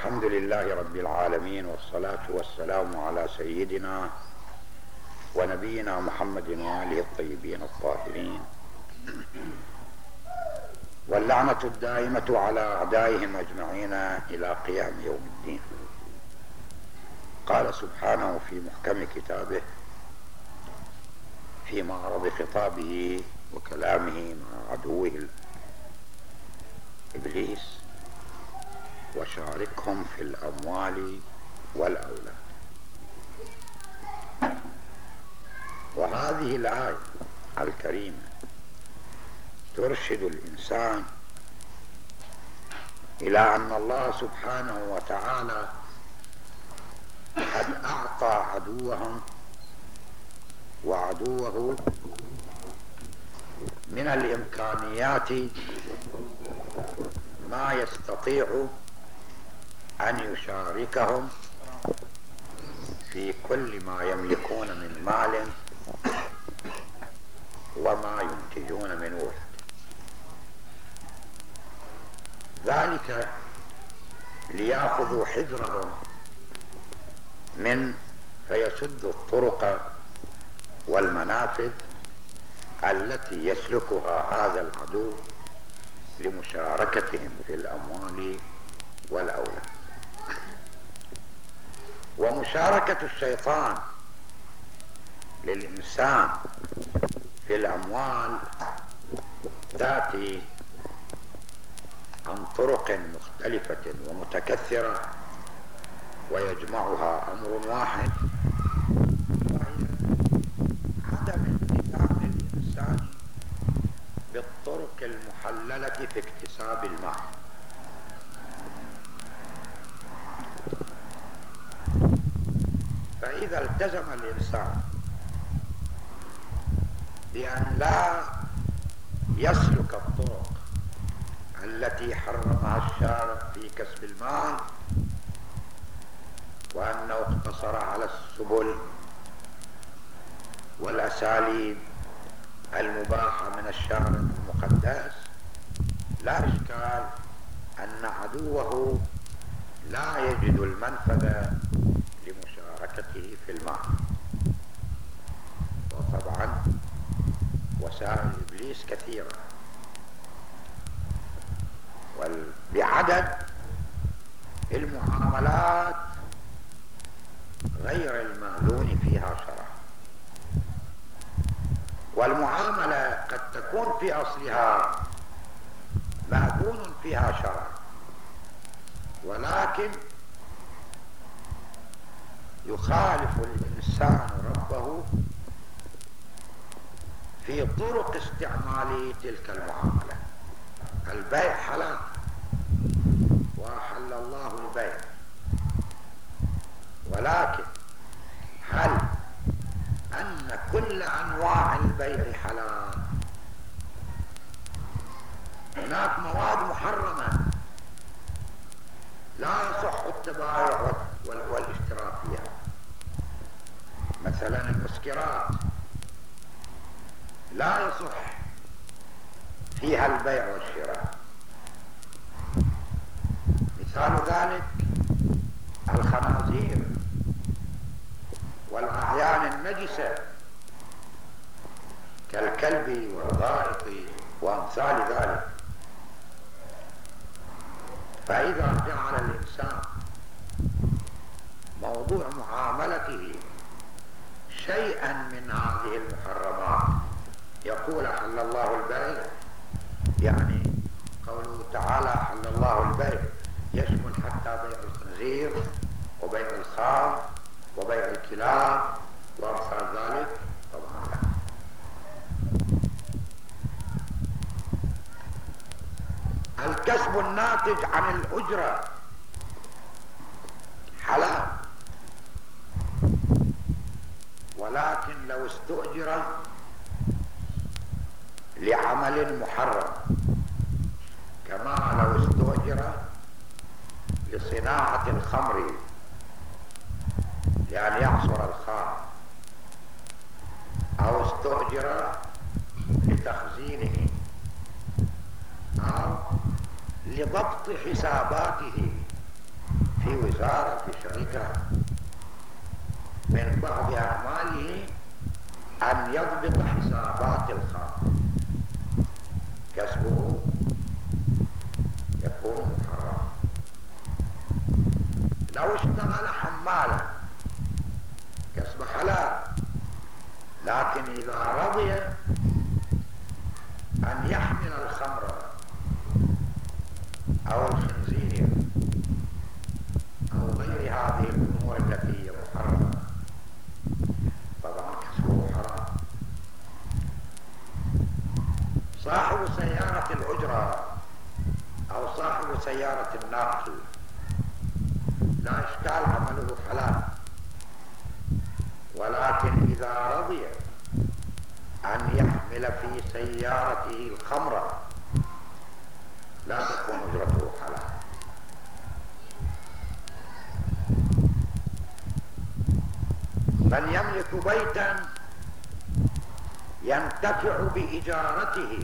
الحمد لله رب العالمين، والصلاة والسلام على سيدنا ونبينا محمد وآله الطيبين الطاهرين، واللعنة الدائمة على أعدائهم أجمعين إلى قيام يوم الدين. قال سبحانه في محكم كتابه في معرض خطابه وكلامه مع عدوه إبليس: وشاركهم في الأموال والأولاد. وهذه الآية الكريمة ترشد الإنسان إلى أن الله سبحانه وتعالى قد أعطى عدوهم وعدوه من الإمكانيات ما يستطيع أن يشاركهم في كل ما يملكون من مال وما ينتجون من ولد، ذلك ليأخذوا حذرهم من فيسدوا الطرق والمنافذ التي يسلكها هذا العدو لمشاركتهم في الأموال والأولاد. ومشاركة الشيطان للإنسان في الأموال تأتي عن طرق مختلفة ومتكثرة، ويجمعها أمر واحد، وهي عدم التزام الإنسان بالطرق المحللة في اكتساب المال. فإذا التزم الإنسان بأن لا يسلك الطرق التي حرمها الشارع في كسب المال، وأنه اقتصر على السبل والأساليب المباحة من الشارع المقدس، لا إشكال أن عدوه لا يجد المنفذ لمشاركته في المال. وطبعا وسائل إبليس كثيرة، بعدد المعاملات غير المأذون فيها شرعا. والمعاملة قد تكون في أصلها مأذون فيها شرعا، ولكن يخالف الإنسان ربه في طرق استعمال تلك المعاملة. البيع حلال، وأحل الله البيع، ولكن هل أن كل أنواع البيع حلال؟ هناك مواد محرمة لا يصح التبايع والاشتراك فيها، مثلا المسكرات لا يصح فيها البيع والشراء. مثال ذلك الخنازير والأعيان النجسة كالكلب والغائط وأمثال ذلك. فإذا جعل الإنسان موضوع معاملته شيئا من هذه المحرمات، يقول أحل الله البيع، يعني قوله تعالى أحل الله البيع يشمل حتى بيع الخنزير وبيع الخام وبيع الكلاب وأمثال ذلك؟ طبعا لا. الكسب الناتج عن الأجرة حلال، ولكن لو استؤجر لعمل محرم، كما لو استؤجر لصناعة الخمر لأن يعصر الخام، أو استؤجر لتخزينه، أو لضبط حساباته في وزارة في شركة من بعض أعماله أن يضبط حسابات الخام، كسبه يكون محرم. لو اشتغل حمالا كسب حلال، لكن إذا رضي أن يحمل الخمر أو الخنزير أو غير هذه الأمور التي هي محرمة، طبعا كسبه حرام. صاحب سيارة الأجرة أو صاحب سيارة الناقل لا إشكال، عمله حلال، ولكن إذا رضي أن يحمل في سيارته الخمر لا تكون أجرته حلال. من يملك بيتا ينتفع بإجارته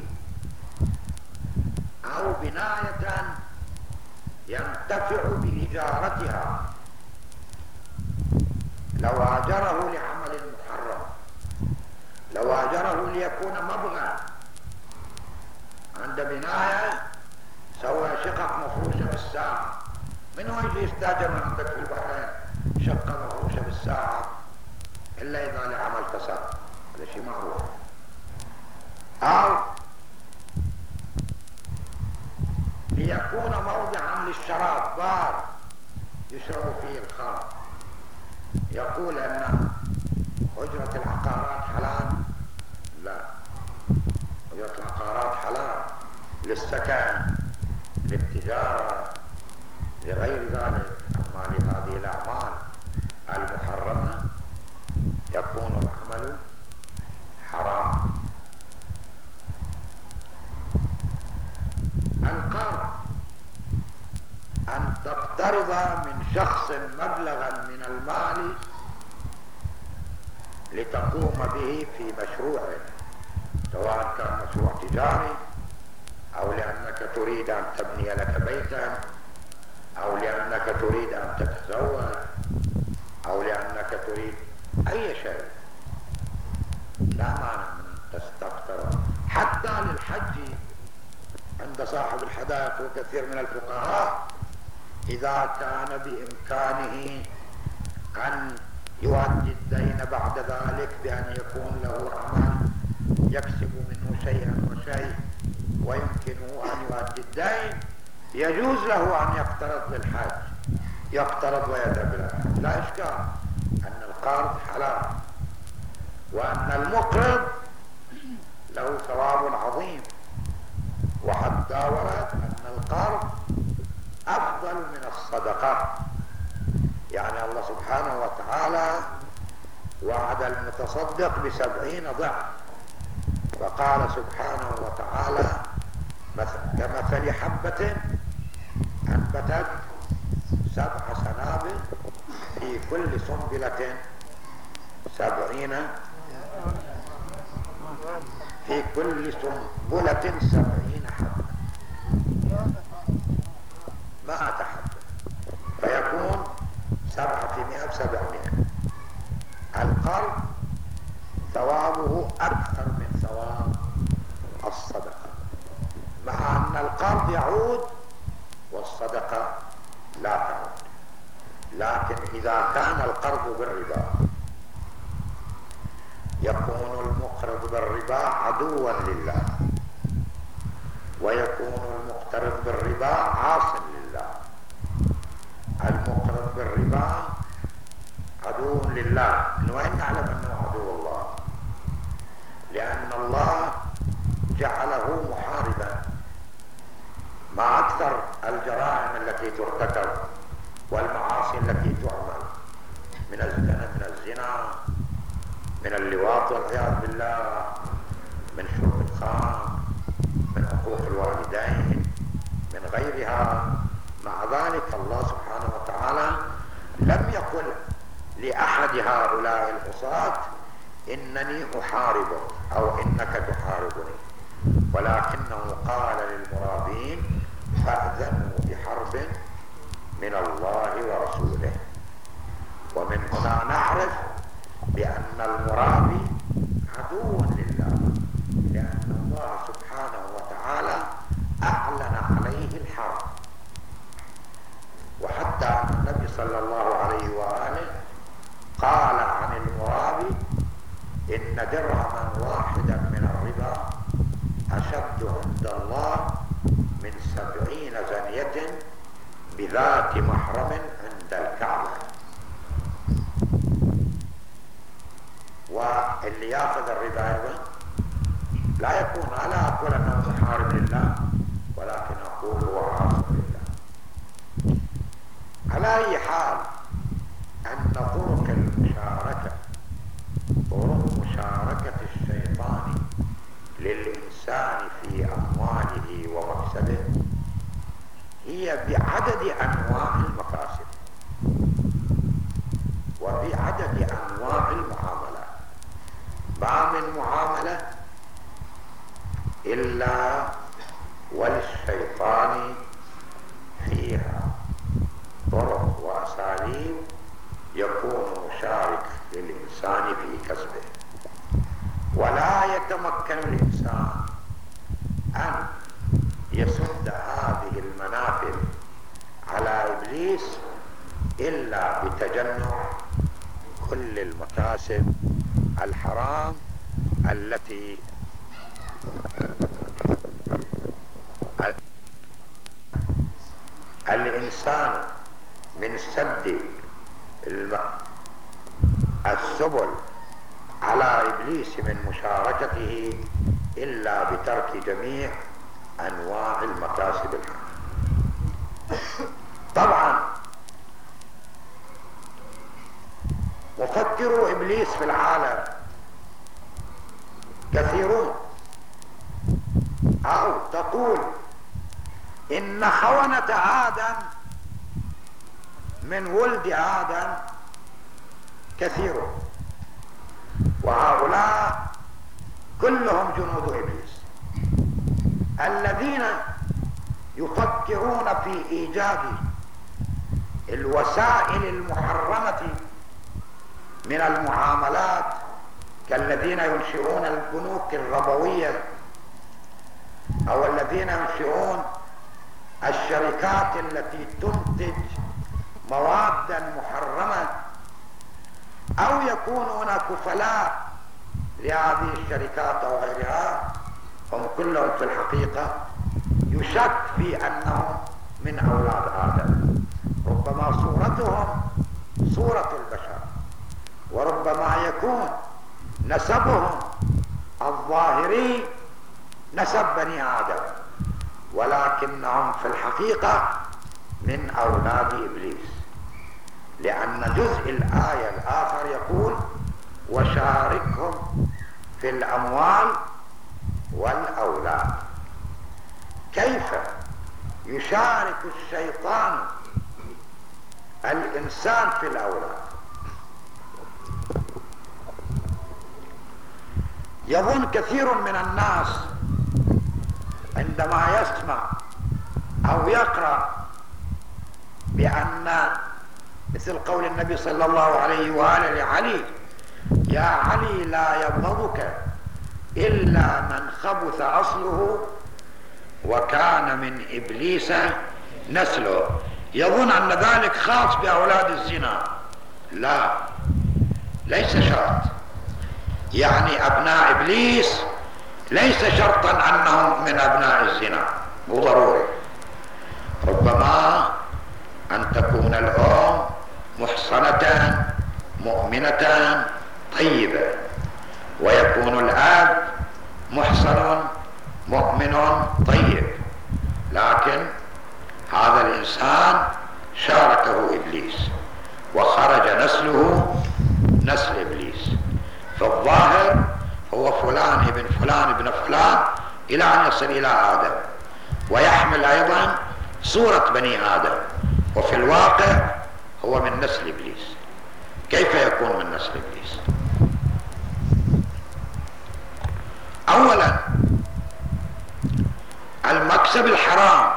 أو بناية ينتفع بإجارتها، لو آجره لعمل محرم، لو آجره ليكون مبغى عند بناية، سوى شقق مفروشة بالساعة، من هو يجي يستاجر من عندك في البحرين شقة مفروشة بالساعة إلا إذا لعمل فساد؟ هذا شيء معروف. أو ليكون موضعا للشراب، بار يشرب فيه الخمر، يقول أن أجرة العقارات حلال؟ لا، أجرة العقارات حلال للسكن، للتجارة، لغير ذلك. أما لهذه الأعمال المحرمة يكون العمل حرام. القرض أن تقترض من شخص مبلغا من المال لتقوم به في مشروع، سواء كان مشروع تجاري أو لأنك تريد أن تبني لك بيتا أو لأنك تريد أن تتزوج أو لأنك تريد أي شيء، لا مانع من تستقترض. حتى للحج عند صاحب الحدائق وكثير من الفقهاء إذا كان بإمكانه أن يؤدي الدين بعد ذلك بأن يكون له عمل يكسب منه شيئا وشيء ويمكنه أن يؤدي الدين، يجوز له أن يقترض للحج، يقترض ويذهب إلى الحج، لا إشكال أن القرض حلال، وأن المقرض له ثواب عظيم. وحتى ورد أن القرض أفضل من الصدقة، يعني الله سبحانه وتعالى وعد المتصدق ب70 ضعف، وقال سبحانه وتعالى كمثل حبة أنبتت 7 سنابل في كل سنبلة 70 في كل سنبلة 70 حبة، 100 حبة، فيكون 7 في 100 ب700. القرض ثوابه أكثر من ثواب الصدقة، مع أن القرض يعود والصدقة لا تعود. لكن إذا كان القرض بالربا يكون المقرض بالربا عدوا لله، ويكون المقترض بالربا عاص لله. المقرض بالربا عدو لله، وإن نعلم أنه عدو الله، لأن الله جعله محاربا. ما أكثر الجرائم التي ترتكب والمعاصي التي تعمل من الزنا، من اللواط والعياذ بالله، من شرب الخمر، من حقوق الوالدين، من غيرها. مع ذلك الله سبحانه وتعالى لم يقل لأحد هؤلاء العصاة إنني أحاربك أو إنك تحاربني، ولكنه قال للمرابين فأذنوا بحرب من الله نعرف بأن المرابي عدو لله، لأن الله سبحانه وتعالى أعلن عليه الحرب. وحتى أن النبي صلى الله عليه وآله قال عن المرابي إن درهما واحدا من الربا أشد عند الله من 70 زنية بذات محرم عند الكعبة. واللي ياخذ الربا أيضا لا يكون، لا أقول أنه محارب لله، ولكن أقول هو عاصم لله. على أي حال أن طرق المشاركة، طرق مشاركة الشيطان للإنسان في أمواله ومكسبه هي بعدد أنواع المكاسب وبعدد أنواع المعاملات. ما من معاملة إلا وللشيطان فيها طرق وأساليب يكون مشارك للإنسان في كسبه. ولا يتمكن الإنسان أن يسد هذه المنافذ على إبليس إلا بتجنب كل المكاسب الحرام التي الإنسان من سد السبل على إبليس من مشاركته إلا بترك جميع أنواع المكاسب الحرام. طبعا مفكرو إبليس في العالم كثيرون، أو تقول إن خونة آدم من ولد آدم كثيرون، وهؤلاء كلهم جنود إبليس الذين يفكرون في إيجاد الوسائل المحرمة من المعاملات، كالذين ينشئون البنوك الربوية أو الذين ينشئون الشركات التي تنتج موادا محرمة، أو يكونون كفلاء لهذه الشركات أو غيرها. هم كلهم في الحقيقة يشك في أنهم من أولاد آدم. ربما صورتهم صورة البشر، وربما يكون نسبهم الظاهري نسب بني آدم، ولكنهم في الحقيقة من أولاد إبليس، لأن جزء الآية الآخر يقول وشاركهم في الأموال والأولاد. كيف يشارك الشيطان الإنسان في الأولاد؟ يظن كثير من الناس عندما يسمع أو يقرأ بأن مثل قول النبي صلى الله عليه وآله لعلي يا علي لا يبغضك إلا من خبث أصله وكان من إبليس نسله. يظن أن ذلك خاص بأولاد الزنا. لا، ليس شرط. يعني أبناء إبليس ليس شرطا أنهم من أبناء الزنا، مو ضروري. ربما أن تكون الأم محصنة مؤمنة طيبة، ويكون الأب محصن مؤمن طيب، لكن هذا الإنسان شاركه إبليس وخرج نسله نسل إبليس. فالظاهر هو فلان ابن فلان ابن فلان إلى أن يصل إلى آدم، ويحمل أيضا صورة بني آدم، وفي الواقع هو من نسل إبليس. كيف يكون من نسل إبليس؟ أولا المكسب الحرام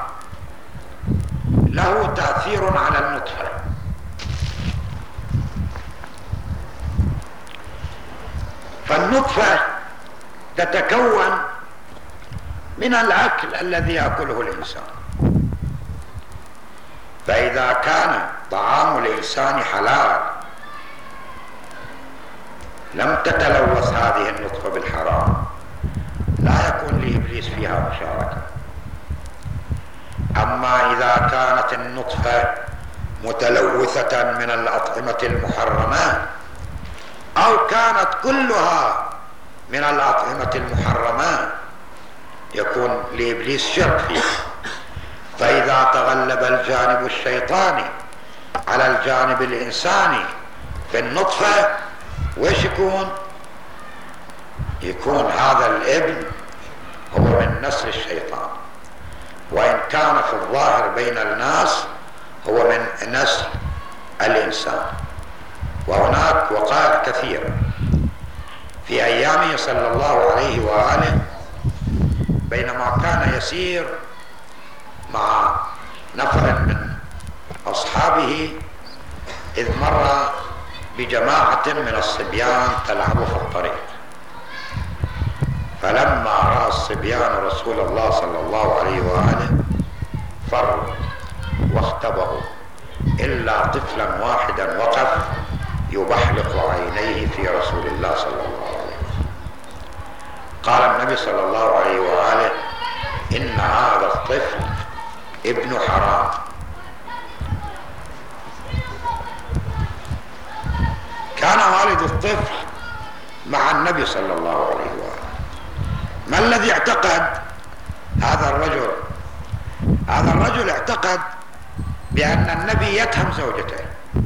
له تأثير على النطفة. فالنطفة تتكون من الأكل الذي يأكله الإنسان، فإذا كان طعام الإنسان حلال لم تتلوث هذه النطفة بالحرام، لا يكون لإبليس فيها مشاركة. أما إذا كانت النطفة متلوثة من الأطعمة المحرمة أو كانت كلها من الأطعمة المحرمة يكون لإبليس شرك فيها. فإذا تغلب الجانب الشيطاني على الجانب الإنساني في النطفة ويش يكون هذا الابن هو من نسل الشيطان، وإن كان في الظاهر بين الناس هو من نسل الإنسان. وهناك وقائع كثيرة في أيامه صلى الله عليه وآله بينما كان يسير مع نفر من أصحابه إذ مر بجماعة من الصبيان تلعب في الطريق، فلما رأى الصبيان رسول الله صلى الله عليه وآله فروا واختبأوا إلا طفلا واحدا وقف يبحلق عينيه في رسول الله صلى الله عليه وسلم. قال النبي صلى الله عليه وآله إن هذا الطفل ابن حرام. كان والد الطفل مع النبي صلى الله عليه وآله. ما الذي اعتقد هذا الرجل؟ هذا الرجل اعتقد بأن النبي يتهم زوجته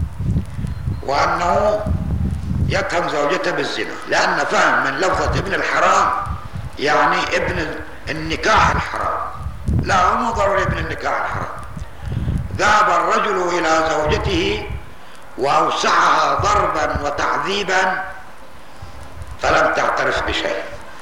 وأنه يتهم زوجته بالزنا، لأن فهم من لفظة ابن الحرام يعني ابن النكاح الحرام، لا هو ضروري ابن النكاح الحرام. ذهب الرجل إلى زوجته وأوسعها ضربا وتعذيبا فلم تعترف بشيء،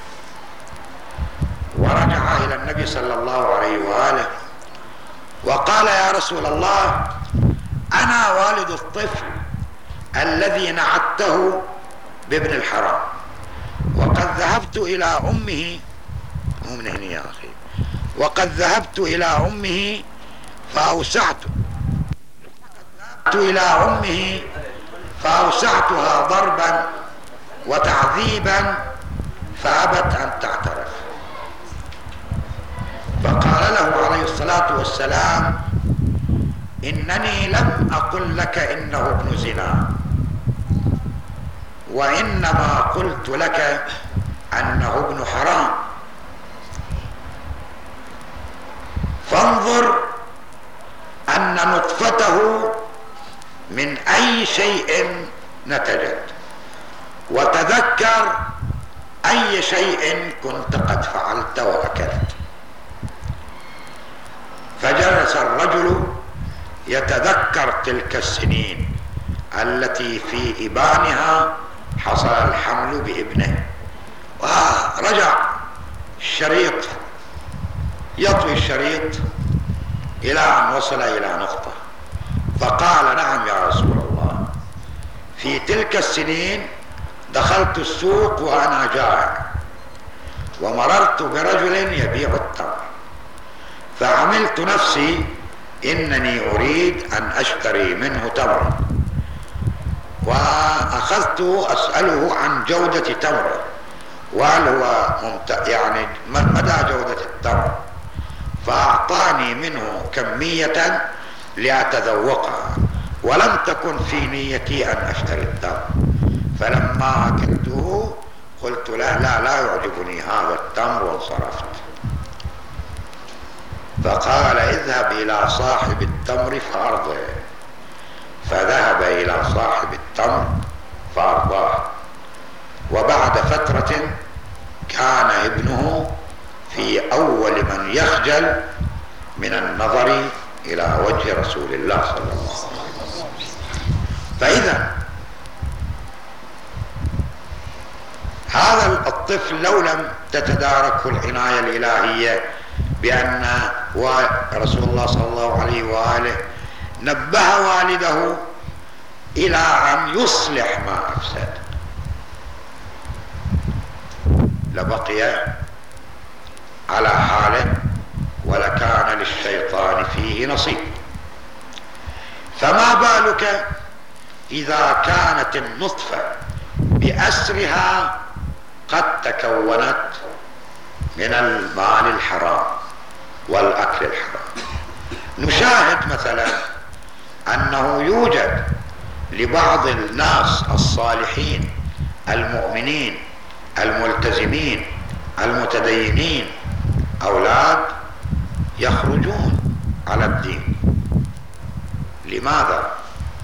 ورجع إلى النبي صلى الله عليه وآله وقال يا رسول الله أنا والد الطفل الذي نعته بابن الحرام، وقد ذهبت إلى أمه من هنا يا أخي وقد ذهبت إلى أمه فأوسعتها ضربا وتعذيبا فأبت أن تعترف. فقال له عليه الصلاة والسلام إنني لم أقل لك إنه ابن زنا، وإنما قلت لك أنه ابن حرام. فانظر أن نطفته من أي شيء نتجت، وتذكر أي شيء كنت قد فعلت وأكلت. فجلس الرجل يتذكر تلك السنين التي في إبانها حصل الحمل بابنه، ورجع الشريط يطوي الشريط إلى أن وصل إلى نقطة، فقال نعم يا رسول الله في تلك السنين دخلت السوق وأنا جائع ومررت برجل يبيع التمر، فعملت نفسي إنني أريد أن أشتري منه تمرا، وأخذت أسأله عن جودة تمره وهل هو يعني مدى جودة التمر، فأعطاني منه كمية لأتذوقها، ولم تكن في نيتي أن أشتري التمر. فلما أكلته قلت لا يعجبني هذا التمر وانصرفت. فقال اذهب إلى صاحب التمر فأرضه، فذهب إلى صاحب التمر فأرضاه. وبعد فترة كان ابنه في أول من يخجل من النظر إلى وجه رسول الله صلى الله عليه وسلم. فإذا هذا الطفل لو لم تتداركه العناية الإلهية بأن رسول الله صلى الله عليه وآله نبه والده إلى أن يصلح ما أفسد، لبقي على حاله ولكان للشيطان فيه نصيب. فما بالك إذا كانت النطفة بأسرها قد تكونت من المال الحرام والأكل الحرام. نشاهد مثلا أنه يوجد لبعض الناس الصالحين المؤمنين الملتزمين المتدينين أولاد يخرجون على الدين. لماذا؟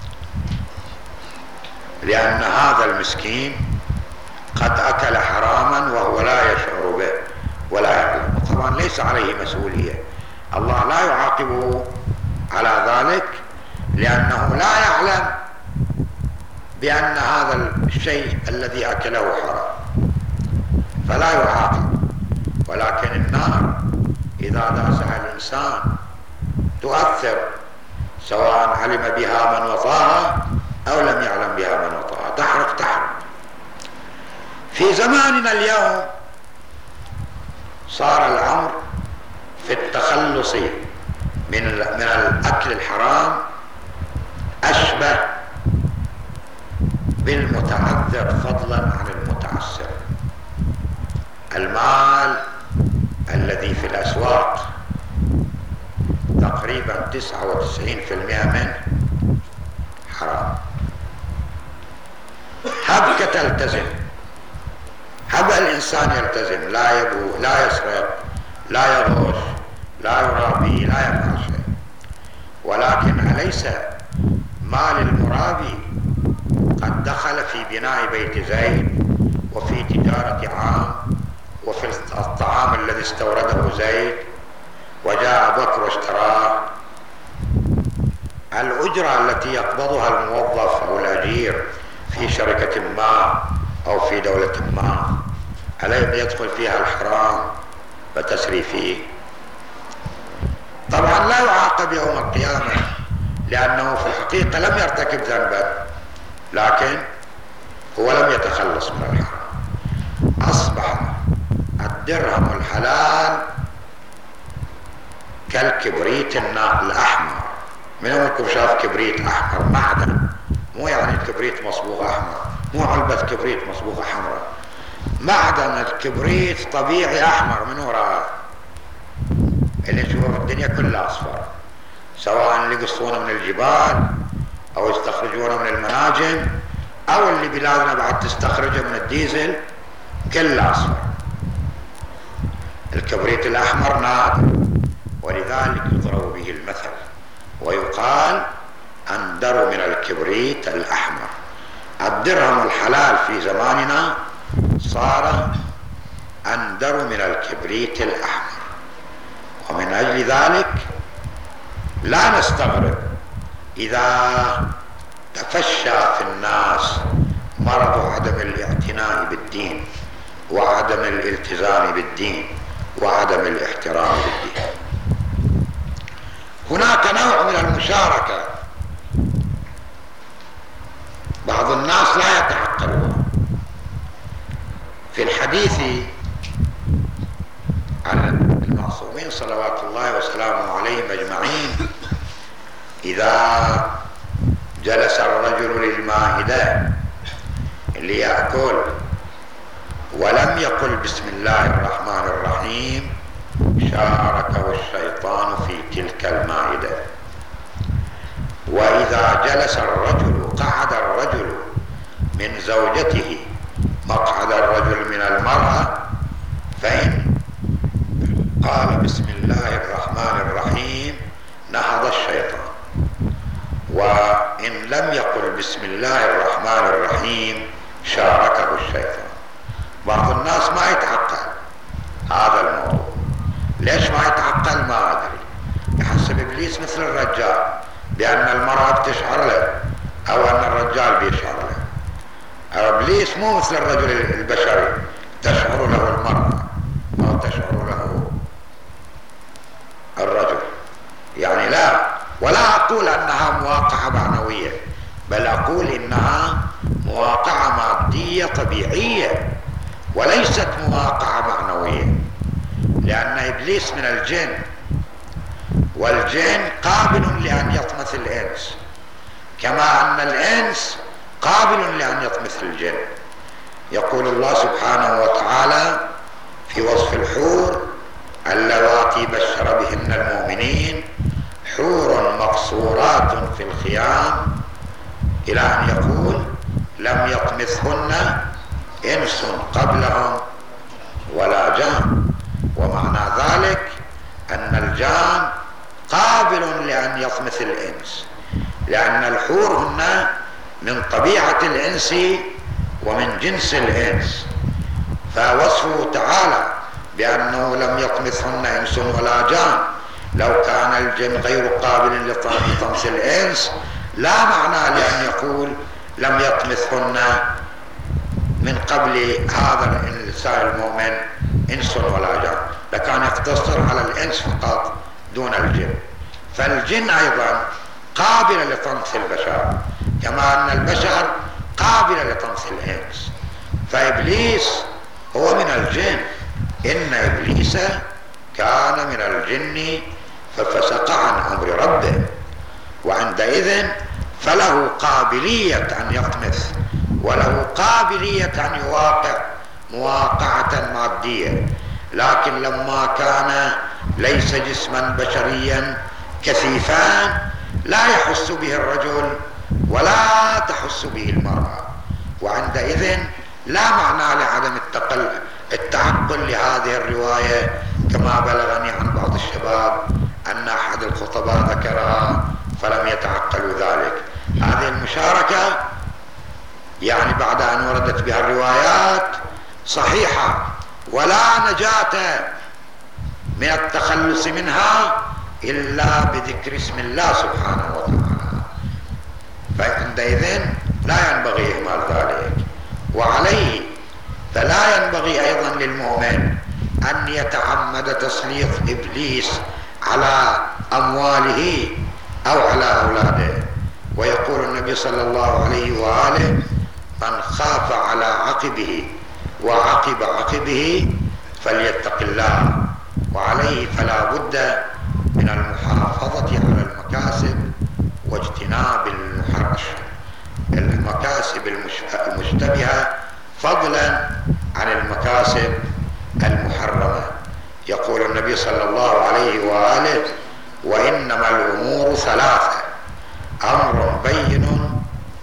لأن هذا المسكين قد أكل حراما وهو لا يشعر به ولا يعلم. طبعا ليس عليه مسؤولية، الله لا يعاقبه على ذلك لأنه لا يعلم بأن هذا الشيء الذي أكله حرام، فلا يعاقب. ولكن النار إذا داسها الإنسان تؤثر، سواء علم بها من وطاها أو لم يعلم بها من وطاها، تحرق. في زماننا اليوم صار الأمر في التخلص من الأكل الحرام أشبه بالمتعذر فضلا عن المتعسر. المال الذي في الأسواق تقريبا 99% منه حرام. هبك تلتزم، هب الإنسان يلتزم، لا يبو، لا يسرق، لا يغش، لا يرابي، لا يفعل شيء. ولكن أليس مال المرابي قد دخل في بناء بيت زيد وفي تجارة عام وفي الطعام الذي استورده زيد وجاء بكر واشتراه؟ الأجرة التي يقبضها الموظف أو الأجير في شركة ما أو في دولة ما ألا يدخل فيها الحرام فتسري فيه؟ طبعا لا يعاقب يوم القيامة لأنه في الحقيقة لم يرتكب ذنبا، لكن هو لم يتخلص من الحرام. أصبح الدرهم الحلال كالكبريت الأحمر. من أولكم شاف كبريت أحمر معدن؟ مو يعني الكبريت مصبوغ أحمر، مو علبة كبريت مصبوغة حمراء، معدن الكبريت طبيعي أحمر من وراء. اللي نشوفه في الدنيا كلها أصفر، سواء اللي يقصونه من الجبال أو يستخرجونه من المناجم أو اللي بلادنا بعد تستخرجه من الديزل، كله أصفر. الكبريت الأحمر نادر، ولذلك يضرب به المثل ويقال أندر من الكبريت الأحمر. الدرهم الحلال في زماننا صار أندر من الكبريت الأحمر. ومن أجل ذلك لا نستغرب إذا تفشى في الناس مرض عدم الاعتناء بالدين وعدم الالتزام بالدين وعدم الاحترام بالدين. هناك نوع من المشاركة بعض الناس لا يتعقلون. في الحديث عن المعصومين صلوات الله وسلامه عليهم أجمعين، إذا جلس الرجل للمائدة ليأكل ولم يقل بسم الله الرحمن الرحيم شاركه الشيطان في تلك المائدة. وإذا جلس الرجل قعد الرجل من زوجته مقعد الرجل من المرأة، فإن قال بسم الله الرحمن الرحيم نهض الشيطان، وإن لم يقل بسم الله الرحمن الرحيم شاركه الشيطان. بعض الناس ما يتعقل هذا الموضوع. ليش ما يتعقل؟ ما أدري. يحسب إبليس مثل الرجال بأن المرأة بتشعر له أو أن الرجال بيشعر له. إبليس مو مثل الرجل البشري تشعر له المرأة أو تشعر له الرجل، يعني لا. ولا أقول أنها مواقعة معنوية، بل أقول إنها مواقعة مادية طبيعية. وليست مواقعة معنوية، لأن إبليس من الجن، والجن قابل لأن يطمث الإنس، كما أن الإنس قابل لأن يطمث الجن. يقول الله سبحانه وتعالى في وصف الحور: اللواتي بشر بهن المؤمنين حور مقصورات في الخيام، إلى أن يقول: لم يطمثهن إنس قبلهم ولا جان. ومعنى ذلك أن الجان قابل لأن يطمث الإنس، لأن الحور هن من طبيعة الإنس ومن جنس الإنس، فوصفه تعالى بأنه لم يطمثهن إنس ولا جان. لو كان الجن غير قابل لطمث الإنس لا معنى لأن يقول لم يطمثهن من قبل هذا الإنسان المؤمن إنس ولا جان، لكان يقتصر على الإنس فقط دون الجن. فالجن أيضا قابل لطمث البشر، كما أن البشر قابل لطمث الإنس. فإبليس هو من الجن، إن إبليس كان من الجن ففسق عن أمر ربه، وعندئذ فله قابلية أن يطمث، وله قابلية أن يواقع مواقعة مادية. لكن لما كان ليس جسما بشريا كثيفان لا يحس به الرجل ولا تحس به المرأة، وعندئذ لا معنى لعدم التعقل لهذه الرواية، كما بلغني عن بعض الشباب أن أحد الخطباء ذكرها فلم يتعقلوا ذلك. هذه المشاركة يعني بعد أن وردت بها الروايات صحيحة، ولا نجاة من التخلص منها إلا بذكر اسم الله سبحانه وتعالى، فعندئذ لا ينبغي إهمال ذلك. وعليه فلا ينبغي أيضا للمؤمن أن يتعمد تسليط إبليس على أمواله أو على أولاده. ويقول النبي صلى الله عليه وآله: من خاف على عقبه وعقب عقبه فليتق الله. وعليه فلا بد من المحافظة على المكاسب واجتناب المكاسب المشتبهة فضلا عن المكاسب المحرمة. يقول النبي صلى الله عليه وآله: وإنما الأمور ثلاثة: أمر بين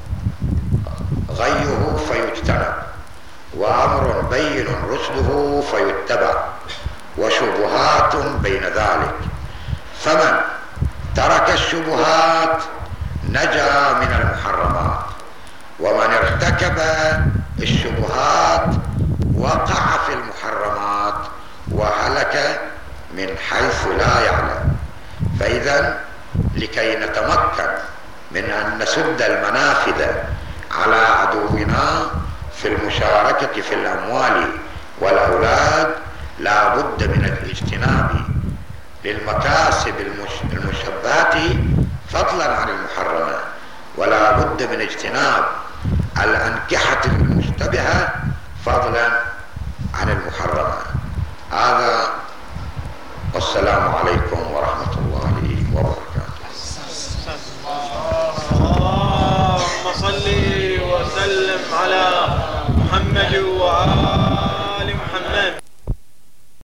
غيه فيجتنب، وأمر بين رشده فيتبع، وشبهات بين ذلك. فمن ترك الشبهات نجا من المحرمات، ومن ارتكب الشبهات وقع في المحرمات وهلك من حيث لا يعلم. فإذا لكي نتمكن من أن نسد المنافذ على عدونا في المشاركة في الأموال والأولاد لا بد من الاجتناب للمكاسب المشبهة فضلا عن المحرمة، ولا بد من اجتناب الأنكحة المشتبهة فضلا عن المحرمة. هذا، والسلام عليكم ورحمة الله وبركاته. اللهم صل وسلم على محمد وآله